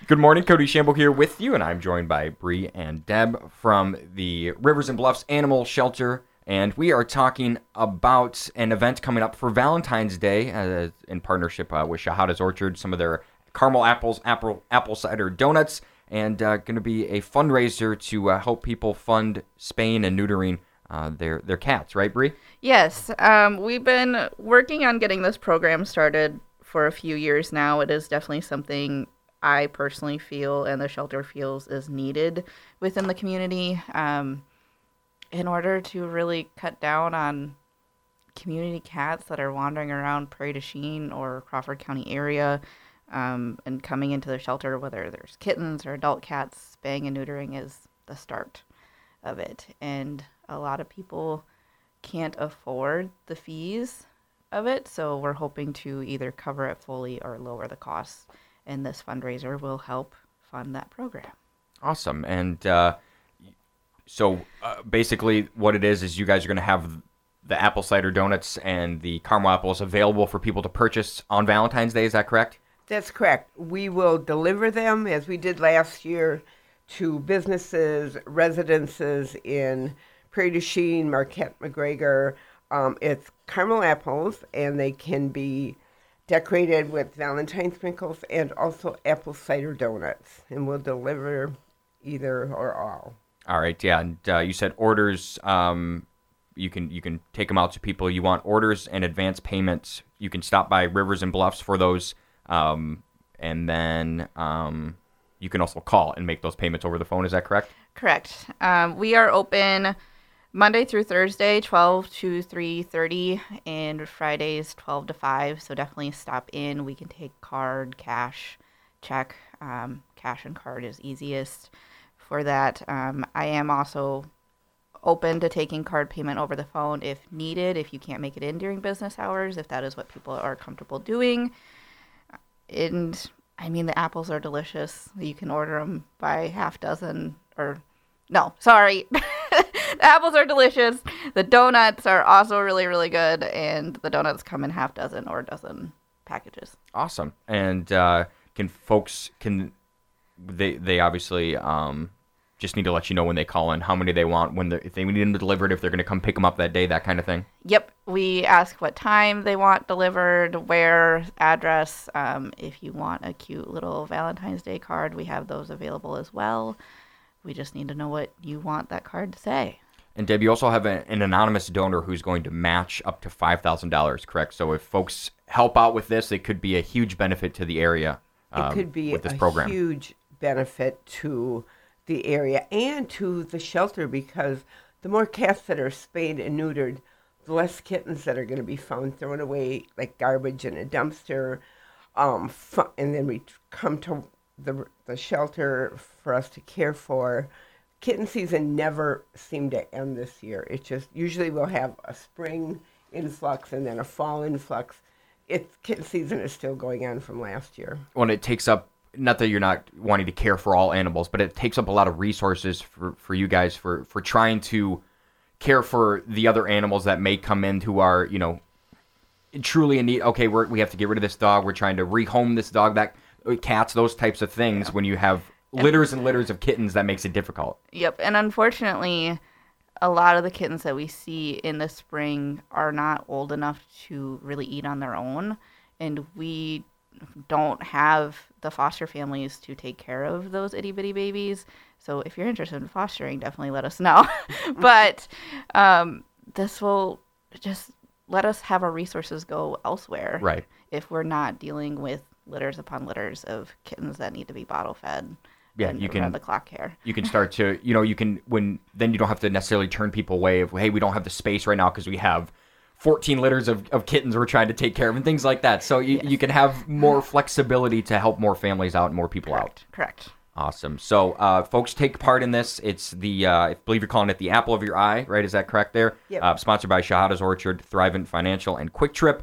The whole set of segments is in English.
Good morning, Cody Shambo here with you, and I'm joined by Bree and Deb from the Rivers and Bluffs Animal Shelter, and we are talking about an event coming up for Valentine's Day in partnership with Shahada's Orchard, some of their caramel apples, apple cider donuts, and going to be a fundraiser to help people fund spaying and neutering their cats, right, Bree? Yes, we've been working on getting this program started for a few years now. It is definitely something I personally feel and the shelter feels is needed within the community in order to really cut down on community cats that are wandering around Prairie du Chien or Crawford County area and coming into the shelter, whether there's kittens or adult cats. Spaying and neutering is the start of it. And a lot of people can't afford the fees of it, so we're hoping to either cover it fully or lower the costs, and this fundraiser will help fund that program. Awesome. And so basically what it is you guys are going to have the apple cider donuts and the caramel apples available for people to purchase on Valentine's Day, is that correct? That's correct. We will deliver them, as we did last year, to businesses, residences in Prairie du Chien, Marquette, McGregor. It's caramel apples, and they can be decorated with Valentine sprinkles and also apple cider donuts. And we'll deliver either or all. All right, yeah. And you said orders, you can take them out to people. You want orders and advance payments. You can stop by Rivers and Bluffs for those. And then you can also call and make those payments over the phone. Is that correct? Correct. We are open Monday through Thursday, 12 to 3:30, and Fridays, 12 to 5. So definitely stop in. We can take card, cash, check. Cash and card is easiest for that. I am also open to taking card payment over the phone if needed, if you can't make it in during business hours, if that is what people are comfortable doing. And I mean, the apples are delicious. You can order them by half dozen The apples are delicious. The donuts are also really, really good. And the donuts come in half dozen or dozen packages. Awesome. And they obviously just need to let you know when they call in how many they want, if they need them delivered, if they're going to come pick them up that day, that kind of thing? Yep. We ask what time they want delivered, where, address. If you want a cute little Valentine's Day card, we have those available as well. We just need to know what you want that card to say. And Deb, you also have an anonymous donor who's going to match up to $5,000, correct? So if folks help out with this, it could be a huge benefit to the area. It could be with this program. Huge benefit to the area and to the shelter, because the more cats that are spayed and neutered, the less kittens that are going to be found thrown away like garbage in a dumpster. And then we come to the shelter for us to care for. Kitten season never seemed to end this year. It just, usually we'll have a spring influx and then a fall influx. Kitten season is still going on from last year. Well, it takes up, not that you're not wanting to care for all animals, but it takes up a lot of resources for you guys for trying to care for the other animals that may come in who are, truly in need. Okay, we have to get rid of this dog. We're trying to rehome this dog, cats, those types of things. Yeah. When you have litters and litters of kittens, that makes it difficult. Yep, and unfortunately, a lot of the kittens that we see in the spring are not old enough to really eat on their own, and we don't have the foster families to take care of those itty-bitty babies. So if you're interested in fostering, definitely let us know. But this will just let us have our resources go elsewhere. Right. If we're not dealing with litters upon litters of kittens that need to be bottle fed. Yeah, you can around the clock care. You can start to, then you don't have to necessarily turn people away of, hey, we don't have the space right now because we have 14 litters of kittens we're trying to take care of and things like that. So you can have more flexibility to help more families out and more people out. Correct. Awesome. So folks, take part in this. It's I believe you're calling it the apple of your eye, right? Is that correct there? Yep. Sponsored by Shahada's Orchard, Thrivent Financial, and Quick Trip.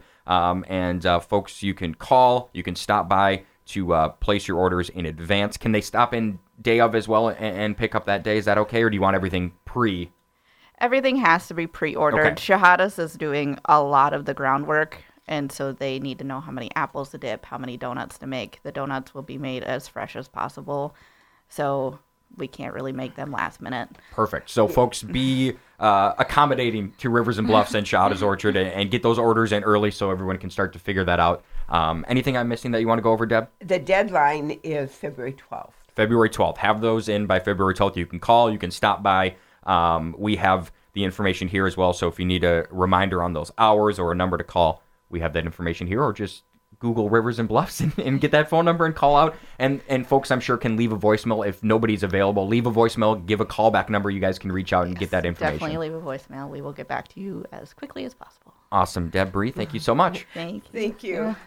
Folks, you can call, you can stop by to place your orders in advance. Can they stop in day of as well and pick up that day? Is that okay, or do you want everything pre? Everything has to be pre-ordered. Okay. Shahada's is doing a lot of the groundwork And so they need to know how many apples to dip, how many donuts to make. The donuts will be made as fresh as possible. So we can't really make them last minute. Perfect. So folks, be accommodating to Rivers and Bluffs and Shahada's Orchard and get those orders in early so everyone can start to figure that out. Anything I'm missing that you want to go over, Deb? The deadline is February 12th. February 12th. Have those in by February 12th. You can call. You can stop by. We have the information here as well. So if you need a reminder on those hours or a number to call, we have that information here, or just Google Rivers and Bluffs and get that phone number and call out. And folks, I'm sure, can leave a voicemail. If nobody's available, leave a voicemail, give a callback number. You guys can reach out and get that information. Definitely leave a voicemail. We will get back to you as quickly as possible. Awesome. Deb, Bree, thank you so much. Thank you. Thank you.